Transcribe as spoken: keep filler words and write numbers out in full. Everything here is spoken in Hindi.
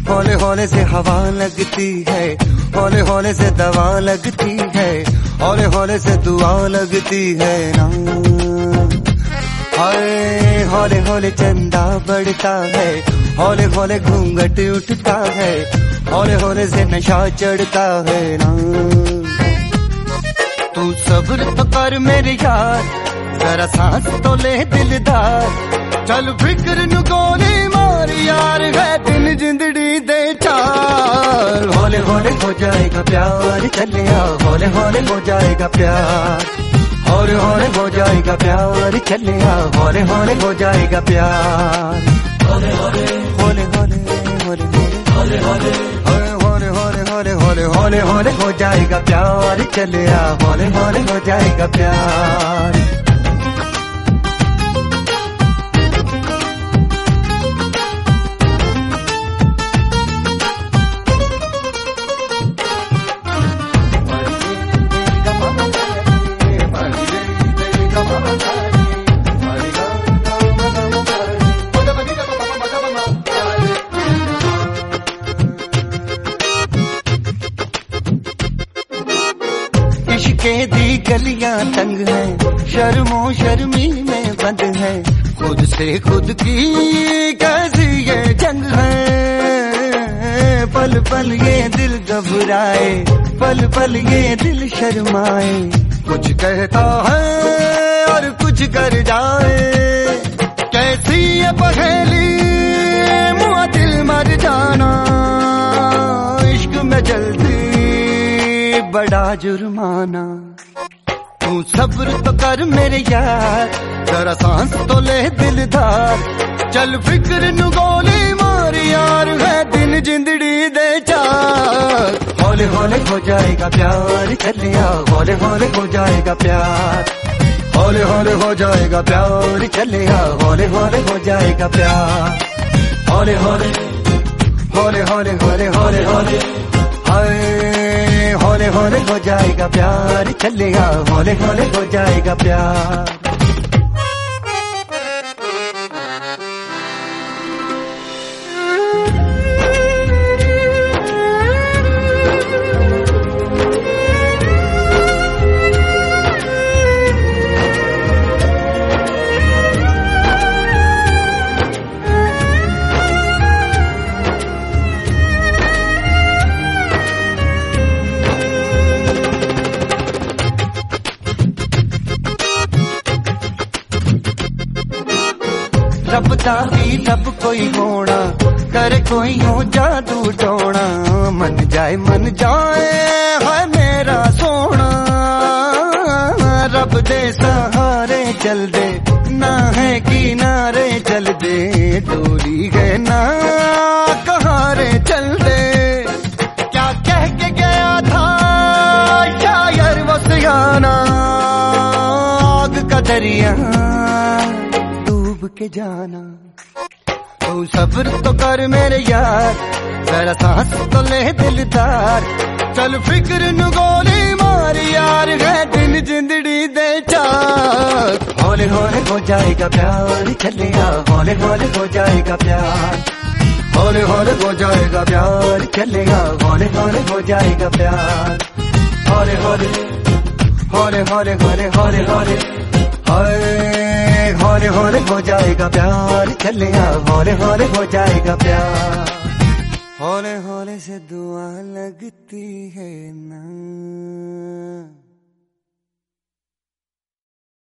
हौले हौले से हवा लगती है, हौले हौले से दवा लगती है, हौले हौले से दुआ लगती है ना। हाय हौले हौले चंदा बढ़ता है, हौले हौले घूंघट उठता है, हौले हौले से नशा चढ़ता है ना। तू सब्र तो कर मेरे यार, जरा सांस तो ले दिलदार, चल फिक्र नु गोली मार यार, है दिन जिंदड़ी दे चार। हौले हौले हो जाएगा प्यार, चलिया हौले हौले हो जाएगा प्यार, हौले हौले हो जाएगा प्यार, चलिया हौले हौले हो जाएगा प्यार। हौले हौले हौले हौले हौले हौले हौले हौले हौले हौले हौले हौले हौले हो जाएगा प्यार, चलिया हौले हौले हो जाएगा प्यार। इश्क़े दी गलियां तंग है, शर्मो शर्मी में बंद है, खुद से खुद की कैसी ये जंग है। पल पल ये दिल घबराए, पल पल ये दिल शर्माए, कुछ कहता है और कुछ कर जाए, कैसी ये पहेली मुआ दिल मर जाना। इश्क में जल्दी बड़ा जुर्माना, तू सब्र तो कर मेरे यार, जरा सांस तो ले दिलदार, चल फिक्र नु गोली मार यार, है दिन जिंदड़ी दे चार। हौले हौले हो जाएगा प्यार, चलिया हौले हौले हो जाएगा प्यार, हौले हौले हो जाएगा प्यार, चलिया हौले हौले हो जाएगा प्यार। हौले हौले हौले हौले हौले हौले हौले हाय हौले हौले हो जाएगा प्यार, चलेगा हौले हौले हो जाएगा प्यार। रब दा ही रब कोई होना, करे कोई हो जादू टोना, मन जाए मन जाए है मेरा सोना। रब दे सहारे चल दे, ना है किनारे चल दे, डोली है ना कहारे चल दे। क्या कह के गया था शायर वो सियाना, आग का दरिया के जाना। तू सब्र तो कर मेरे यार, जरा सांस तो ले दिलदार, चल फिक्र नु गोली मार यार, है दिन जिंदड़ी दे चार। हौले हौले हो जाएगा प्यार, चलिया हौले हौले हो जाएगा प्यार, हौले हौले हो जाएगा प्यार, चलिया हौले हौले हो जाएगा प्यार। हौले हौले हौले हौले हौले हौले हौले हाय हौले हौले हो जाएगा प्यार, चलिया हौले हौले हो जाएगा प्यार। हौले हौले से दुआ लगती है ना।